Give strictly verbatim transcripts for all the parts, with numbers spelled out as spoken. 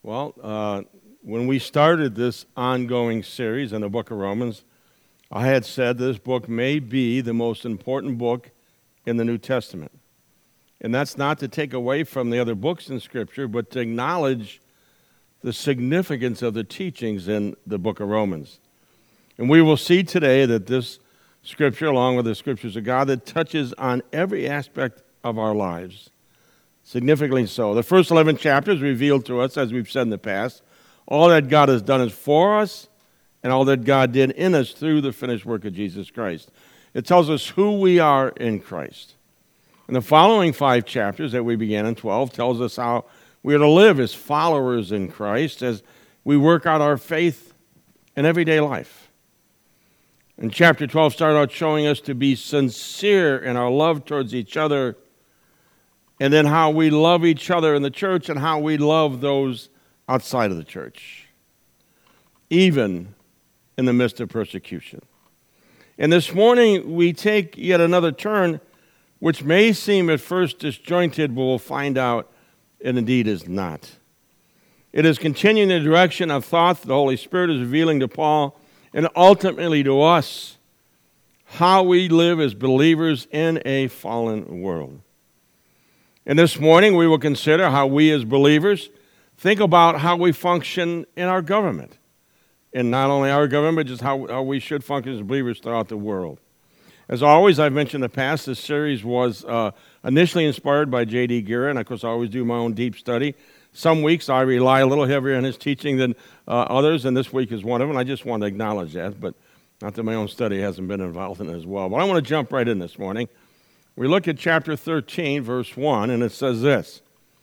Well, uh, when we started this ongoing series in the book of Romans, I had said this book may be the most important book in the New Testament. And that's not to take away from the other books in Scripture, but to acknowledge the significance of the teachings in the book of Romans. And we will see today that this Scripture, along with the Scriptures of God, that touches on every aspect of our lives. Significantly so. The first eleven chapters revealed to us, as we've said in the past, all that God has done is for us and all that God did in us through the finished work of Jesus Christ. It tells us who we are in Christ. And the following five chapters that we began in twelve tells us how we are to live as followers in Christ as we work out our faith in everyday life. And chapter twelve started out showing us to be sincere in our love towards each other, and then how we love each other in the church and how we love those outside of the church, even in the midst of persecution. And this morning we take yet another turn, which may seem at first disjointed, but we'll find out it indeed is not. It is continuing the direction of thought the Holy Spirit is revealing to Paul and ultimately to us how we live as believers in a fallen world. And this morning we will consider how we as believers think about how we function in our government. And not only our government, but just how, how we should function as believers throughout the world. As always, I've mentioned in the past, this series was uh, initially inspired by J D Guerra, and of course I always do my own deep study. Some weeks I rely a little heavier on his teaching than uh, others, and this week is one of them. I just want to acknowledge that, but not that my own study hasn't been involved in it as well. But I want to jump right in this morning. We look at chapter thirteen, verse one, and it says this: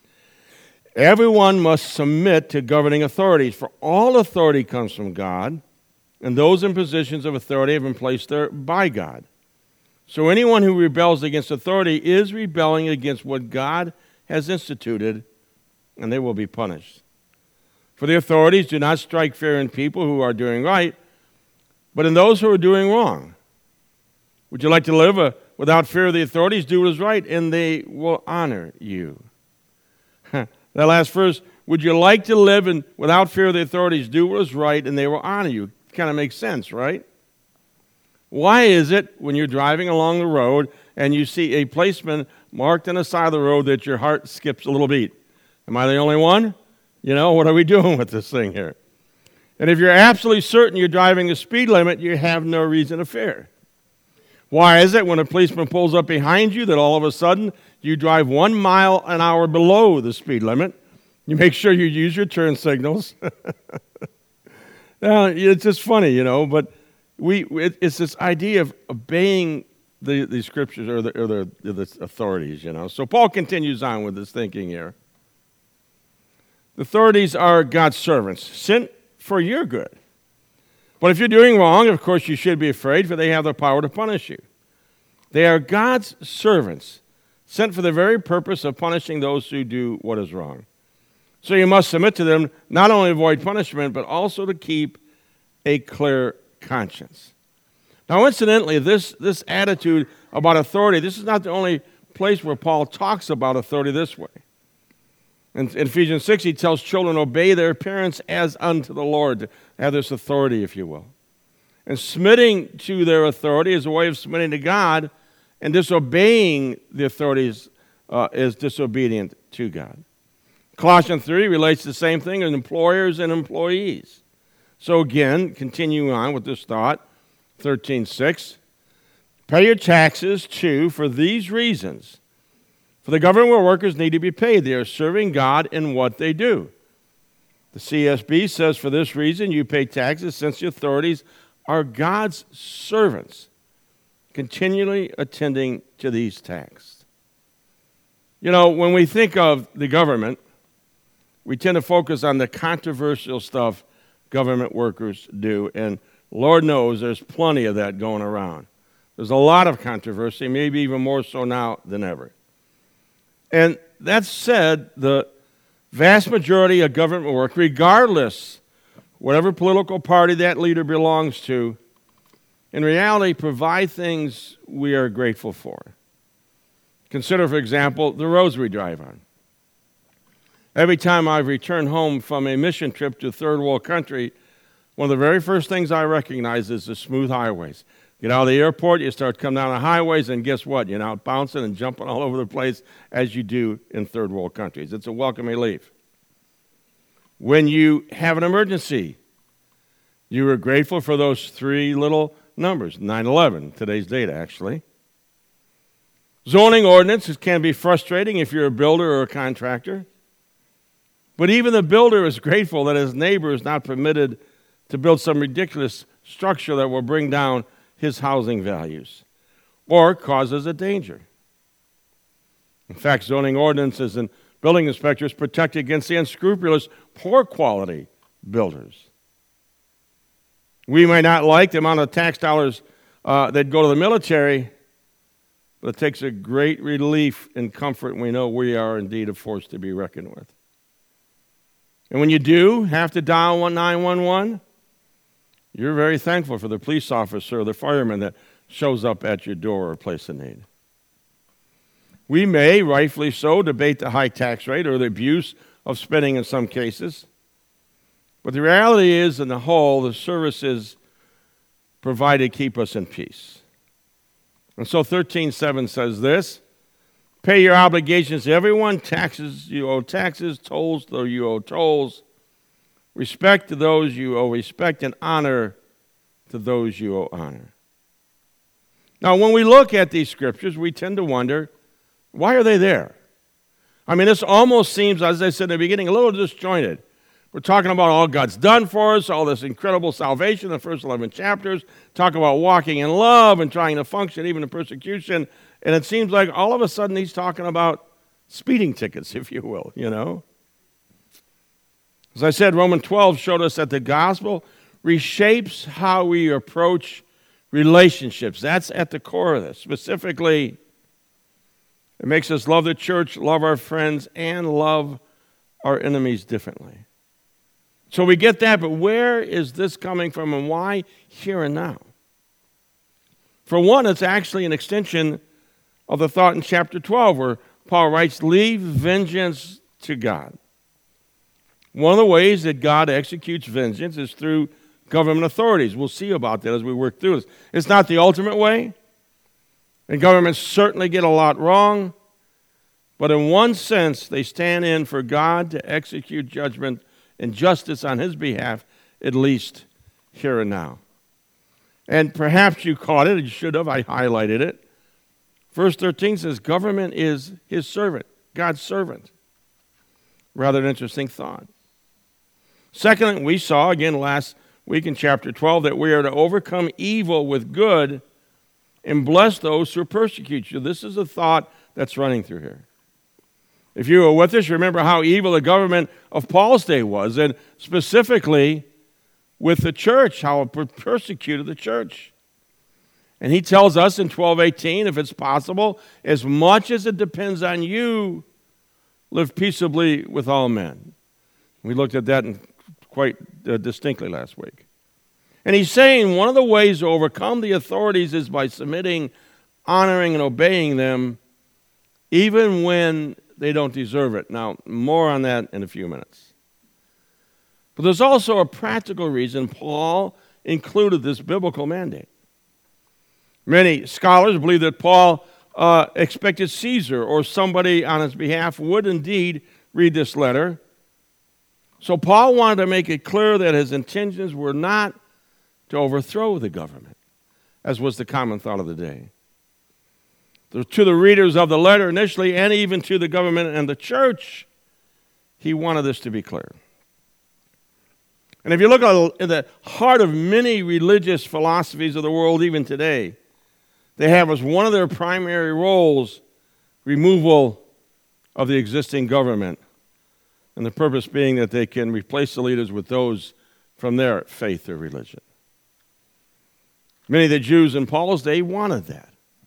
everyone must submit to governing authorities, for all authority comes from God, and those in positions of authority have been placed there by God. So anyone who rebels against authority is rebelling against what God has instituted, and they will be punished. For the authorities do not strike fear in people who are doing right, but in those who are doing wrong. Would you like to live a without fear of the authorities? Do what is right, and they will honor you. That last verse, would you like to live in, without fear of the authorities? Do what is right, and they will honor you. Kind of makes sense, right? Why is it when you're driving along the road and you see a policeman marked on the side of the road that your heart skips a little beat? Am I the only one? You know, what are we doing with this thing here? And if you're absolutely certain you're driving the speed limit, you have no reason to fear. Why is it when a policeman pulls up behind you that all of a sudden you drive one mile an hour below the speed limit? You make sure you use your turn signals. Now, it's just funny, you know, but we it, it's this idea of obeying the, the scriptures or, the, or the, the authorities, you know. So Paul continues on with his thinking here. The authorities are God's servants, sent for your good. But if you're doing wrong, of course you should be afraid, for they have the power to punish you. They are God's servants, sent for the very purpose of punishing those who do what is wrong. So you must submit to them, not only to avoid punishment, but also to keep a clear conscience. Now, incidentally, this, this attitude about authority, this is not the only place where Paul talks about authority this way. In, in Ephesians six, he tells children, obey their parents as unto the Lord, to have this authority, if you will. And submitting to their authority is a way of submitting to God, and disobeying the authorities uh, is disobedient to God. Colossians three relates to the same thing as employers and employees. So again, continuing on with this thought, thirteen six, pay your taxes too for these reasons. For the government workers need to be paid. They are serving God in what they do. The C S B says, for this reason you pay taxes, since the authorities are God's servants, continually attending to these tasks. You know, when we think of the government, we tend to focus on the controversial stuff government workers do, and Lord knows there's plenty of that going around. There's a lot of controversy, maybe even more so now than ever. And that said, the vast majority of government work, regardless whatever political party that leader belongs to, in reality provide things we are grateful for. Consider, for example, the roads we drive on. Every time I've returned home from a mission trip to a third world country, one of the very first things I recognize is the smooth highways. Get out of the airport, you start coming down the highways, and guess what? You're out bouncing and jumping all over the place as you do in third world countries. It's a welcome relief. When you have an emergency, you are grateful for those three little numbers, nine eleven, today's date actually. Zoning ordinances can be frustrating if you're a builder or a contractor. But even the builder is grateful that his neighbor is not permitted to build some ridiculous structure that will bring down his housing values or causes a danger. In fact, zoning ordinances and building inspectors protect against the unscrupulous, poor quality builders. We may not like the amount of tax dollars uh, that go to the military, but it takes a great relief and comfort when we know we are indeed a force to be reckoned with. And when you do have to dial nine one one, you're very thankful for the police officer or the fireman that shows up at your door or place of need. We may, rightfully so, debate the high tax rate or the abuse of spending in some cases. But the reality is, in the whole, the services provided keep us in peace. And so thirteen seven says this: pay your obligations to everyone, taxes you owe taxes, tolls though you owe tolls. Respect to those you owe respect, and honor to those you owe honor. Now, when we look at these scriptures, we tend to wonder, why are they there? I mean, this almost seems, as I said in the beginning, a little disjointed. We're talking about all God's done for us, all this incredible salvation in the first eleven chapters, talk about walking in love and trying to function even in persecution, and it seems like all of a sudden he's talking about speeding tickets, if you will, you know. As I said, Romans twelve showed us that the gospel reshapes how we approach relationships. That's at the core of this. Specifically, it makes us love the church, love our friends, and love our enemies differently. So we get that, but where is this coming from and why here and now? For one, it's actually an extension of the thought in chapter twelve where Paul writes, leave vengeance to God. One of the ways that God executes vengeance is through government authorities. We'll see about that as we work through this. It's not the ultimate way, and governments certainly get a lot wrong, but in one sense, they stand in for God to execute judgment and justice on his behalf, at least here and now. And perhaps you caught it, you should have, I highlighted it. Verse thirteen says, government is his servant, God's servant. Rather an interesting thought. Second, we saw again last week in chapter twelve that we are to overcome evil with good and bless those who persecute you. This is a thought that's running through here. If you were with us, remember how evil the government of Paul's day was, and specifically with the church, how it persecuted the church. And he tells us in twelve eighteen, if it's possible, as much as it depends on you, live peaceably with all men. We looked at that in quite uh, distinctly last week. And he's saying one of the ways to overcome the authorities is by submitting, honoring, and obeying them, even when they don't deserve it. Now, more on that in a few minutes. But there's also a practical reason Paul included this biblical mandate. Many scholars believe that Paul uh, expected Caesar or somebody on his behalf would indeed read this letter. So Paul wanted to make it clear that his intentions were not to overthrow the government, as was the common thought of the day. To the readers of the letter initially, and even to the government and the church, he wanted this to be clear. And if you look at the heart of many religious philosophies of the world, even today, they have as one of their primary roles removal of the existing government, and the purpose being that they can replace the leaders with those from their faith or religion. Many of the Jews in Paul's day wanted that.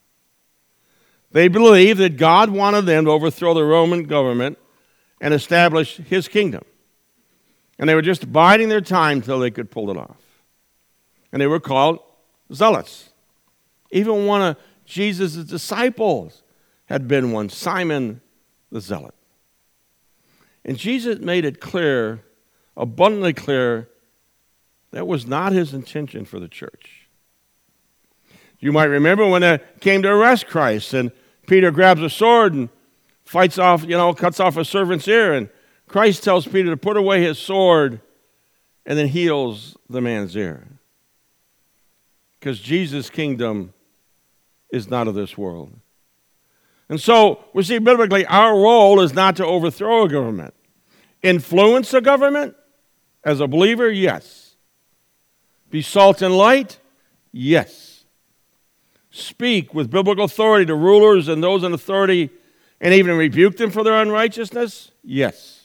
They believed that God wanted them to overthrow the Roman government and establish his kingdom. And they were just biding their time till they could pull it off. And they were called zealots. Even one of Jesus' disciples had been one, Simon the Zealot. And Jesus made it clear, abundantly clear, that was not his intention for the church. You might remember when they came to arrest Christ, and Peter grabs a sword and fights off, you know, cuts off a servant's ear, and Christ tells Peter to put away his sword and then heals the man's ear. Because Jesus' kingdom is not of this world. And so, we see biblically, our role is not to overthrow a government. Influence a government? As a believer, yes. Be salt and light? Yes. Speak with biblical authority to rulers and those in authority and even rebuke them for their unrighteousness? Yes.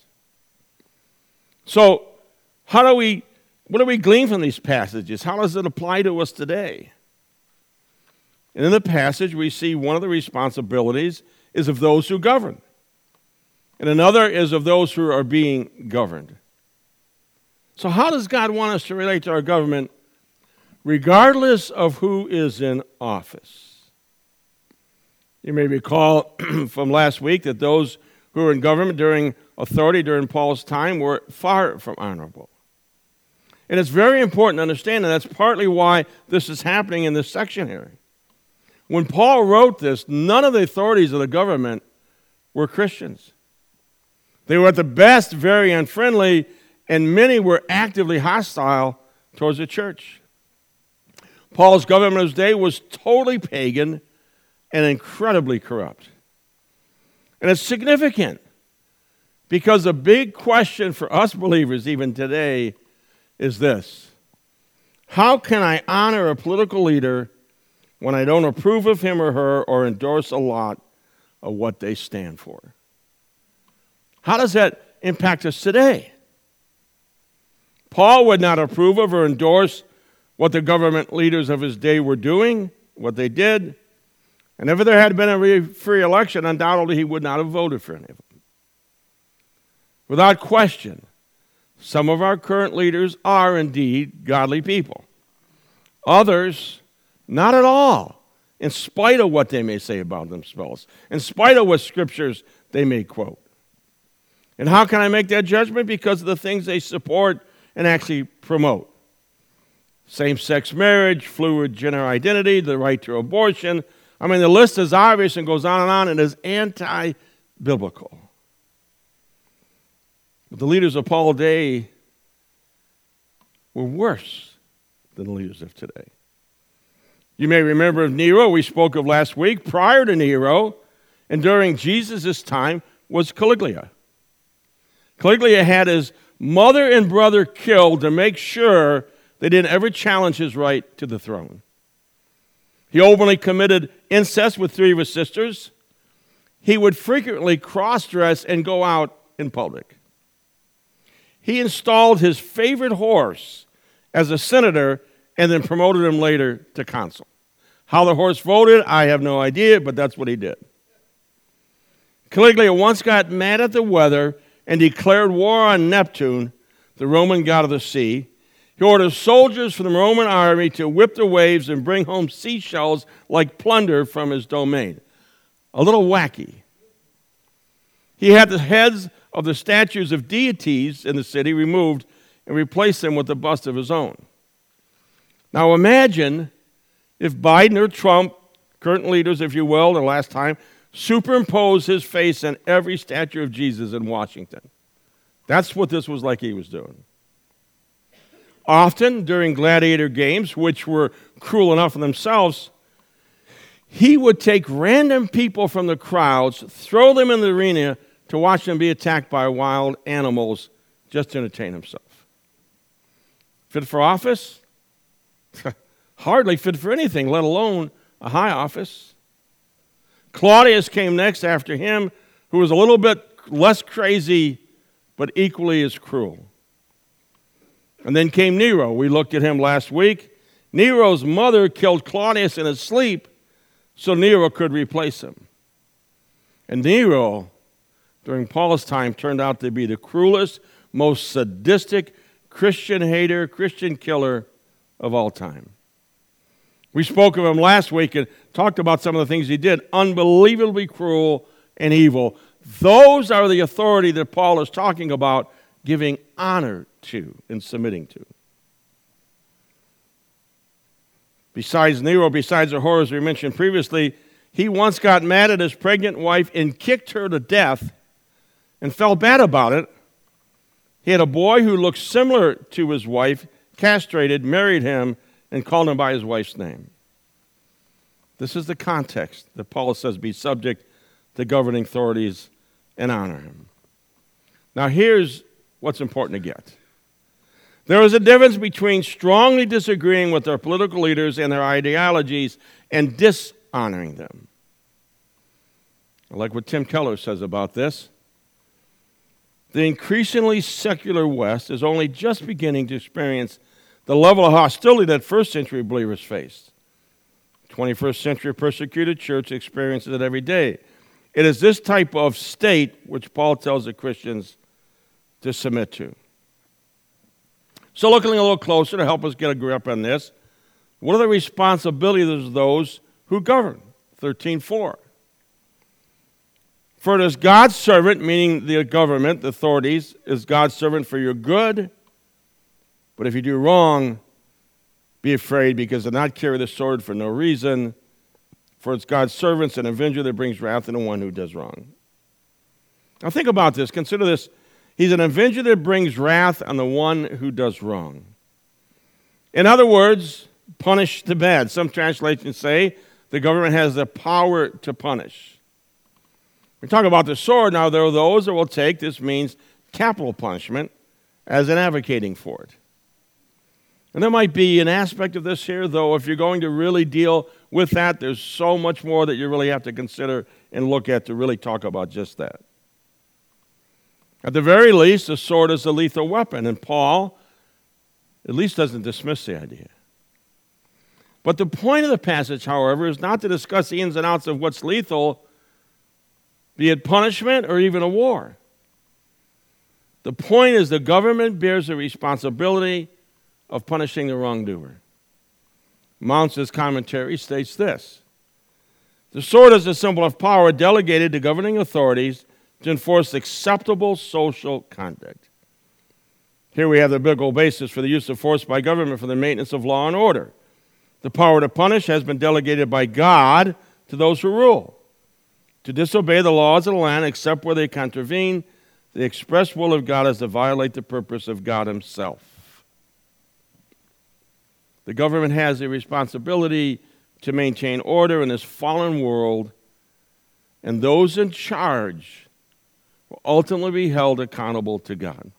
So, how do we, what do we glean from these passages? How does it apply to us today? And in the passage, we see one of the responsibilities is of those who govern, and another is of those who are being governed. So how does God want us to relate to our government regardless of who is in office? You may recall from last week that those who were in government during authority during Paul's time were far from honorable. And it's very important to understand, and that's partly why this is happening in this section here. When Paul wrote this, none of the authorities of the government were Christians. They were at the best very unfriendly, and many were actively hostile towards the church. Paul's government of his day was totally pagan and incredibly corrupt. And it's significant because the big question for us believers even today is this: how can I honor a political leader when I don't approve of him or her or endorse a lot of what they stand for? How does that impact us today? Paul would not approve of or endorse what the government leaders of his day were doing, what they did. And if there had been a free election, undoubtedly he would not have voted for any of them. Without question, some of our current leaders are indeed godly people. Others, not at all, in spite of what they may say about themselves, in spite of what scriptures they may quote. And how can I make that judgment? Because of the things they support and actually promote. Same-sex marriage, fluid gender identity, the right to abortion. I mean, the list is obvious and goes on and on, and is anti-biblical. But the leaders of Paul's day were worse than the leaders of today. You may remember of Nero, we spoke of last week. Prior to Nero, and during Jesus' time, was Caligula. Caligula had his mother and brother killed to make sure they didn't ever challenge his right to the throne. He openly committed incest with three of his sisters. He would frequently cross-dress and go out in public. He installed his favorite horse as a senator and then promoted him later to consul. How the horse voted, I have no idea, but that's what he did. Caligula once got mad at the weather and declared war on Neptune, the Roman god of the sea. He ordered soldiers from the Roman army to whip the waves and bring home seashells like plunder from his domain. A little wacky. He had the heads of the statues of deities in the city removed and replaced them with a bust of his own. Now imagine if Biden or Trump, current leaders, if you will, the last time, superimposed his face on every statue of Jesus in Washington. That's what this was like he was doing. Often, during gladiator games, which were cruel enough in themselves, he would take random people from the crowds, throw them in the arena to watch them be attacked by wild animals just to entertain himself. Fit for office? Hardly fit for anything, let alone a high office. Claudius came next after him, who was a little bit less crazy, but equally as cruel. And then came Nero. We looked at him last week. Nero's mother killed Claudius in his sleep so Nero could replace him. And Nero, during Paul's time, turned out to be the cruelest, most sadistic Christian hater, Christian killer of all time. We spoke of him last week and talked about some of the things he did. Unbelievably cruel and evil. Those are the authority that Paul is talking about giving honor to and submitting to. Besides Nero, besides the horrors we mentioned previously, he once got mad at his pregnant wife and kicked her to death and felt bad about it. He had a boy who looked similar to his wife, castrated, married him, and called him by his wife's name. This is the context that Paul says be subject to governing authorities and honor him. Now here's what's important to get. There is a difference between strongly disagreeing with our political leaders and their ideologies and dishonoring them. I like what Tim Keller says about this. The increasingly secular West is only just beginning to experience the level of hostility that first century believers faced. twenty-first century persecuted church experiences it every day. It is this type of state which Paul tells the Christians to submit to. So looking a little closer to help us get a grip on this, what are the responsibilities of those who govern? thirteen four. For it is God's servant, meaning the government, the authorities, is God's servant for your good. But if you do wrong, be afraid, because they'll not carry the sword for no reason. For it's God's servants, an avenger that brings wrath on the one who does wrong. Now think about this. Consider this. He's an avenger that brings wrath on the one who does wrong. In other words, punish the bad. Some translations say the government has the power to punish. We talk about the sword. Now, there are those that will take, this means capital punishment, as an advocating for it. And there might be an aspect of this here, though, if you're going to really deal with that, there's so much more that you really have to consider and look at to really talk about just that. At the very least, the sword is a lethal weapon, and Paul at least doesn't dismiss the idea. But the point of the passage, however, is not to discuss the ins and outs of what's lethal, be it punishment or even a war. The point is the government bears the responsibility of punishing the wrongdoer. Mounce's commentary states this: the sword is a symbol of power delegated to governing authorities to enforce acceptable social conduct. Here we have the biblical basis for the use of force by government for the maintenance of law and order. The power to punish has been delegated by God to those who rule. To disobey the laws of the land except where they contravene the express will of God is to violate the purpose of God himself. The government has a responsibility to maintain order in this fallen world, and those in charge will ultimately be held accountable to God.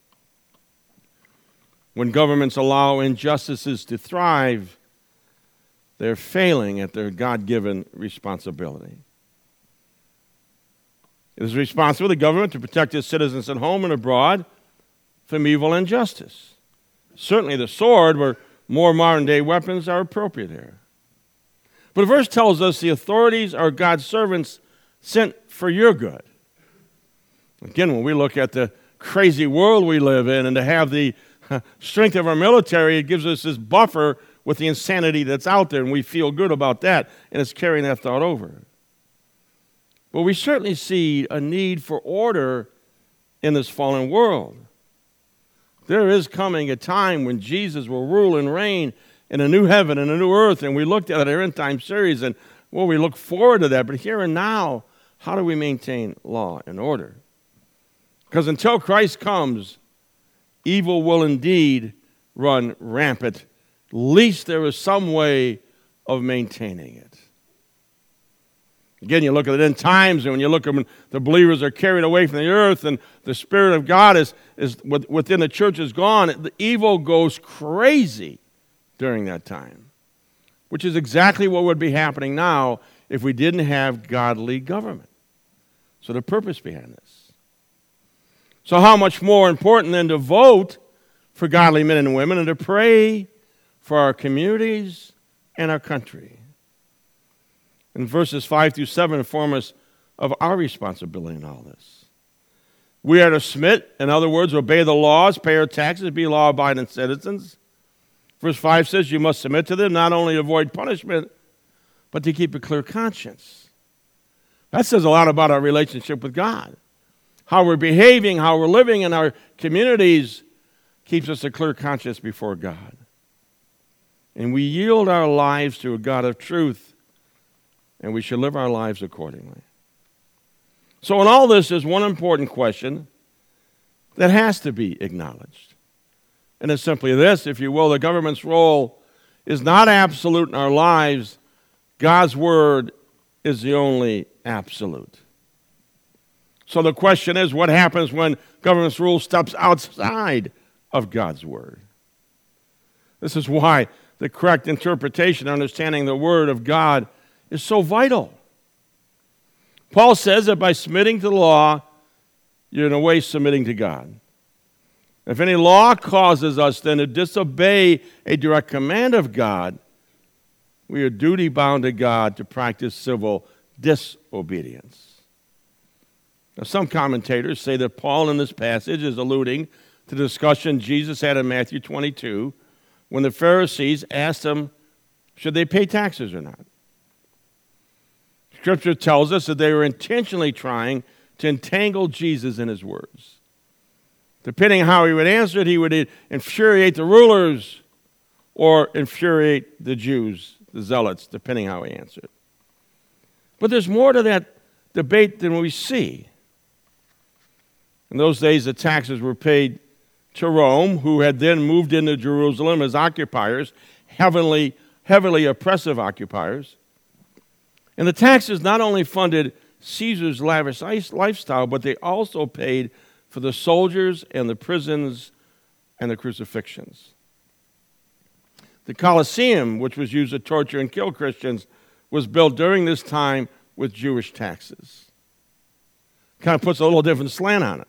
When governments allow injustices to thrive, they're failing at their God-given responsibility. It is responsible for the government to protect its citizens at home and abroad from evil and injustice. Certainly the sword, where more modern-day weapons are appropriate here. But the verse tells us the authorities are God's servants sent for your good. Again, when we look at the crazy world we live in and to have the strength of our military, it gives us this buffer with the insanity that's out there, and we feel good about that, and it's carrying that thought over. But we certainly see a need for order in this fallen world. There is coming a time when Jesus will rule and reign in a new heaven and a new earth, and we looked at our end time series, and well, we look forward to that. But here and now, how do we maintain law and order? Because until Christ comes, evil will indeed run rampant. At least there is some way of maintaining it. Again, you look at the end times, and when you look at when the believers are carried away from the earth and the Spirit of God is, is within the church is gone, the evil goes crazy during that time, which is exactly what would be happening now if we didn't have godly government. So the purpose behind this. So how much more important than to vote for godly men and women and to pray for our communities and our country? And verses five through seven inform us of our responsibility in all this. We are to submit, in other words, obey the laws, pay our taxes, be law-abiding citizens. Verse five says you must submit to them, not only to avoid punishment, but to keep a clear conscience. That says a lot about our relationship with God. how we're behaving, how we're living in our communities keeps us a clear conscience before God. And we yield our lives to a God of truth, and we should live our lives accordingly. So in all this is one important question that has to be acknowledged. And it's simply this, if you will, the government's role is not absolute in our lives. God's word is the only absolute. So the question is, what happens when government's rule steps outside of God's word? This is why the correct interpretation and understanding the word of God is so vital. Paul says that by submitting to the law, you're in a way submitting to God. If any law causes us then to disobey a direct command of God, we are duty bound to God to practice civil disobedience. Now, some commentators say that Paul in this passage is alluding to the discussion Jesus had in Matthew twenty-two when the Pharisees asked him, should they pay taxes or not? Scripture tells us that they were intentionally trying to entangle Jesus in his words. Depending on how he would answer it, he would infuriate the rulers or infuriate the Jews, the zealots, depending how he answered. But there's more to that debate than we see. In those days, the taxes were paid to Rome, who had then moved into Jerusalem as occupiers, heavily, heavily oppressive occupiers. And the taxes not only funded Caesar's lavish lifestyle, but they also paid for the soldiers and the prisons and the crucifixions. The Colosseum, which was used to torture and kill Christians, was built during this time with Jewish taxes. Kind of puts a little different slant on it.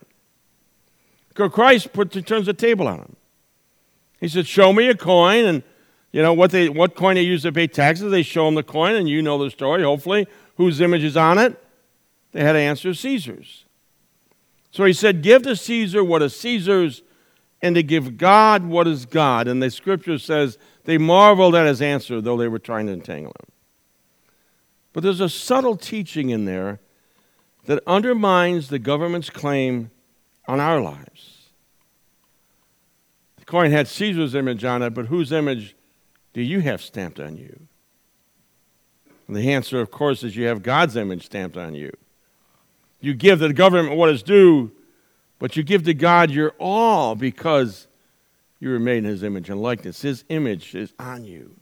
Christ put, turns the table on him. He said, show me a coin, and you know what they what coin they use to pay taxes. They show him the coin, and you know the story, hopefully, whose image is on it. They had to answer Caesar's. So he said, give to Caesar what is Caesar's, and to give God what is God. And the scripture says they marveled at his answer, though they were trying to entangle him. But there's a subtle teaching in there that undermines the government's claim on our lives. The coin had Caesar's image on it, but whose image do you have stamped on you? And the answer, of course, is you have God's image stamped on you. You give to the government what is due, but you give to God your all because you were made in his image and likeness. His image is on you.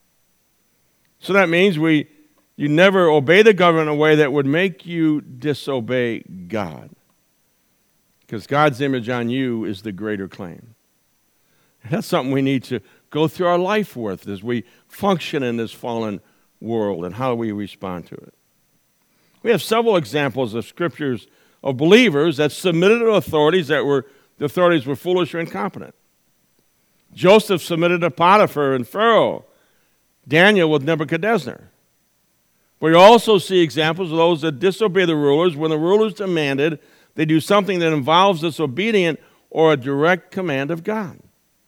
So that means we, you never obey the government in a way that would make you disobey God. Because God's image on you is the greater claim. And that's something we need to go through our life with as we function in this fallen world and how we respond to it. We have several examples of scriptures of believers that submitted to authorities that were, the authorities were foolish or incompetent. Joseph submitted to Potiphar and Pharaoh. Daniel with Nebuchadnezzar. We also see examples of those that disobey the rulers when the rulers demanded they do something that involves disobedience or a direct command of God.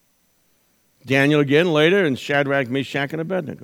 Daniel again later, and Shadrach, Meshach, and Abednego.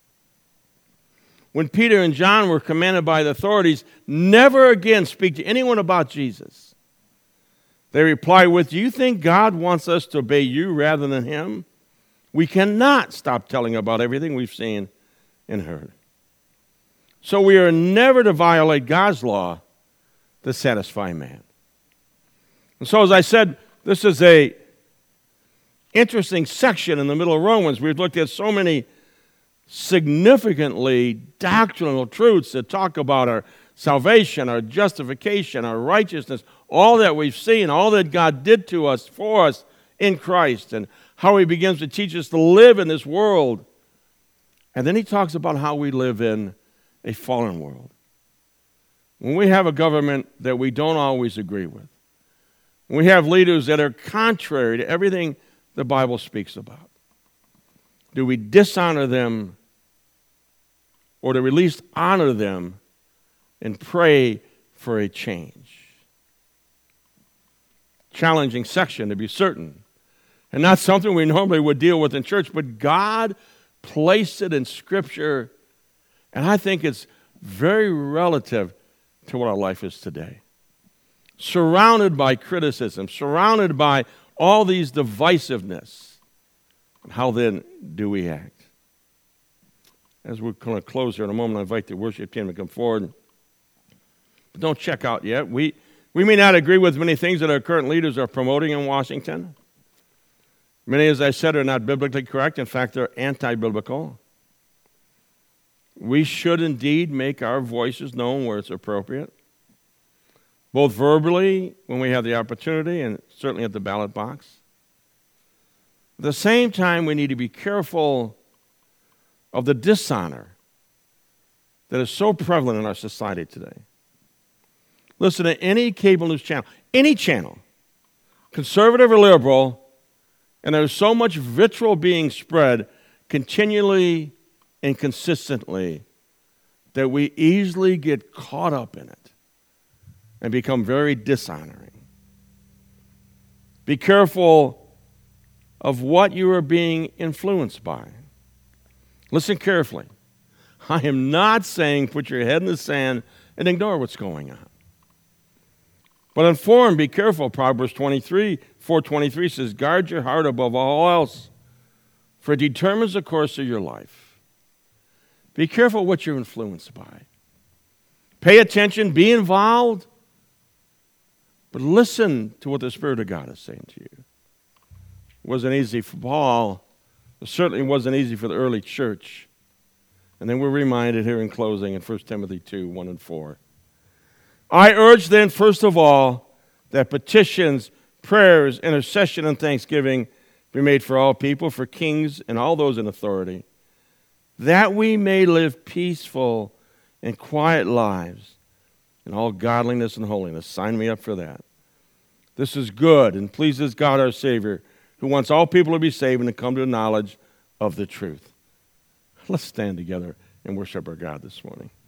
When Peter and John were commanded by the authorities never again speak to anyone about Jesus, they replied with, do you think God wants us to obey you rather than him? We cannot stop telling about everything we've seen and heard. So we are never to violate God's law to satisfy man. And so as I said, this is a interesting section in the middle of Romans. We've looked at so many significantly doctrinal truths that talk about our salvation, our justification, our righteousness, all that we've seen, all that God did to us, for us in Christ, and how he begins to teach us to live in this world. And then he talks about how we live in a fallen world. When we have a government that we don't always agree with, when we have leaders that are contrary to everything the Bible speaks about, do we dishonor them or do we at least honor them and pray for a change? Challenging section, to be certain, and not something we normally would deal with in church, but God placed it in Scripture, and I think it's very relative to what our life is today. surrounded by criticism, surrounded by all these divisiveness. How then do we act? As we're going to close here in a moment, I invite the worship team to come forward. But don't check out yet. We, we may not agree with many things that our current leaders are promoting in Washington. Many, as I said, are not biblically correct. In fact, they're anti-biblical. We should indeed make our voices known where it's appropriate, both verbally when we have the opportunity and certainly at the ballot box. At the same time, we need to be careful of the dishonor that is so prevalent in our society today. Listen to any cable news channel, any channel, conservative or liberal, and there's so much vitriol being spread continually and consistently that we easily get caught up in it and become very dishonoring. Be careful of what you are being influenced by. Listen carefully. I am not saying put your head in the sand and ignore what's going on. But inform, be careful. Proverbs twenty-three, four twenty-three says, guard your heart above all else, for it determines the course of your life. Be careful what you're influenced by. Pay attention, be involved, but listen to what the Spirit of God is saying to you. It wasn't easy for Paul. It certainly wasn't easy for the early church. And then we're reminded here in closing in First Timothy two, one and four. I urge then, first of all, that petitions, prayers, intercession, and thanksgiving be made for all people, for kings and all those in authority, that we may live peaceful and quiet lives in all godliness and holiness. Sign me up for that. This is good and pleases God our Savior, who wants all people to be saved and to come to the knowledge of the truth. Let's stand together and worship our God this morning.